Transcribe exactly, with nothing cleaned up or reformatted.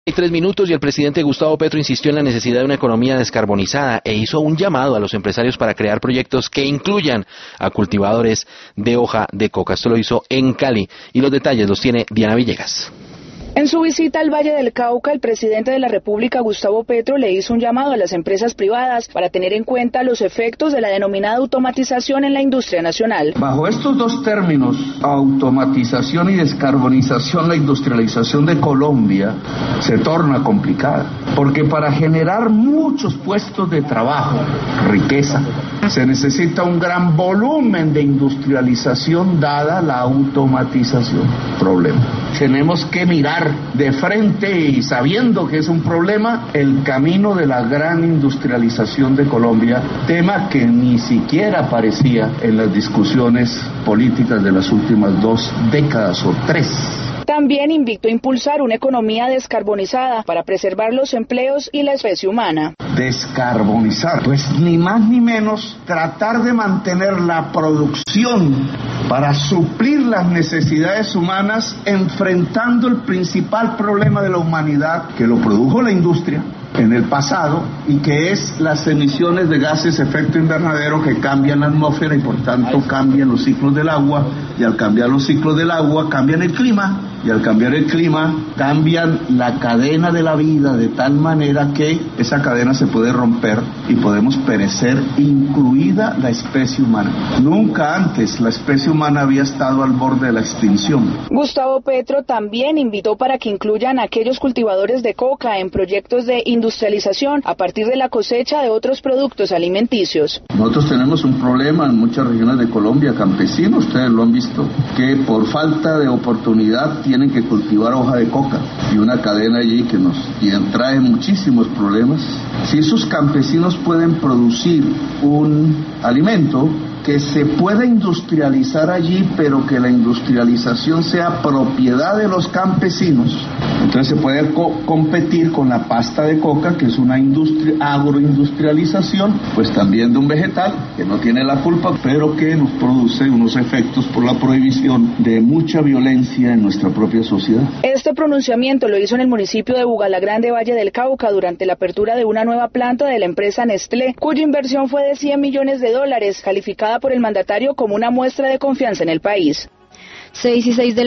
Hay tres minutos y el presidente Gustavo Petro insistió en la necesidad de una economía descarbonizada e hizo un llamado a los empresarios para crear proyectos que incluyan a cultivadores de hoja de coca. Esto lo hizo en Cali y los detalles los tiene Diana Villegas. En su visita al Valle del Cauca, el presidente de la República, Gustavo Petro, le hizo un llamado a las empresas privadas para tener en cuenta los efectos de la denominada automatización en la industria nacional. Bajo estos dos términos, automatización y descarbonización, la industrialización de Colombia se torna complicada, porque para generar muchos puestos de trabajo, riqueza, se necesita un gran volumen de industrialización dada la automatización. Problema. Tenemos que mirar de frente y sabiendo que es un problema el camino de la gran industrialización de Colombia, tema que ni siquiera aparecía en las discusiones políticas de las últimas dos décadas o tres. También invitó a impulsar una economía descarbonizada para preservar los empleos y la especie humana. Descarbonizar, pues ni más ni menos tratar de mantener la producción para suplir las necesidades humanas, enfrentando el principal problema de la humanidad que lo produjo la industria en el pasado y que es las emisiones de gases de efecto invernadero que cambian la atmósfera y por tanto cambian los ciclos del agua, y al cambiar los ciclos del agua cambian el clima, y al cambiar el clima cambian la cadena de la vida de tal manera que esa cadena se puede romper y podemos perecer, incluida la especie humana. Nunca antes la especie humana había estado al borde de la extinción. Gustavo Petro también invitó para que incluyan a aquellos cultivadores de coca en proyectos de industrialización a partir de la cosecha de otros productos alimenticios. Nosotros tenemos un problema en muchas regiones de Colombia, campesinos, ustedes lo han visto, que por falta de oportunidad tienen que cultivar hoja de coca y una cadena allí que nos trae muchísimos problemas. Si esos campesinos pueden producir un alimento que se pueda industrializar allí, pero que la industrialización sea propiedad de los campesinos, entonces se puede co- competir con la pasta de coca, que es una industria, agroindustrialización, pues también de un vegetal que no tiene la culpa, pero que nos produce unos efectos por la prohibición de mucha violencia en nuestra propia sociedad. Este pronunciamiento lo hizo en el municipio de Bugalagrande, Valle del Cauca, durante la apertura de una nueva planta de la empresa Nestlé, cuya inversión fue de cien millones de dólares, calificada por el mandatario como una muestra de confianza en el país. seis y seis de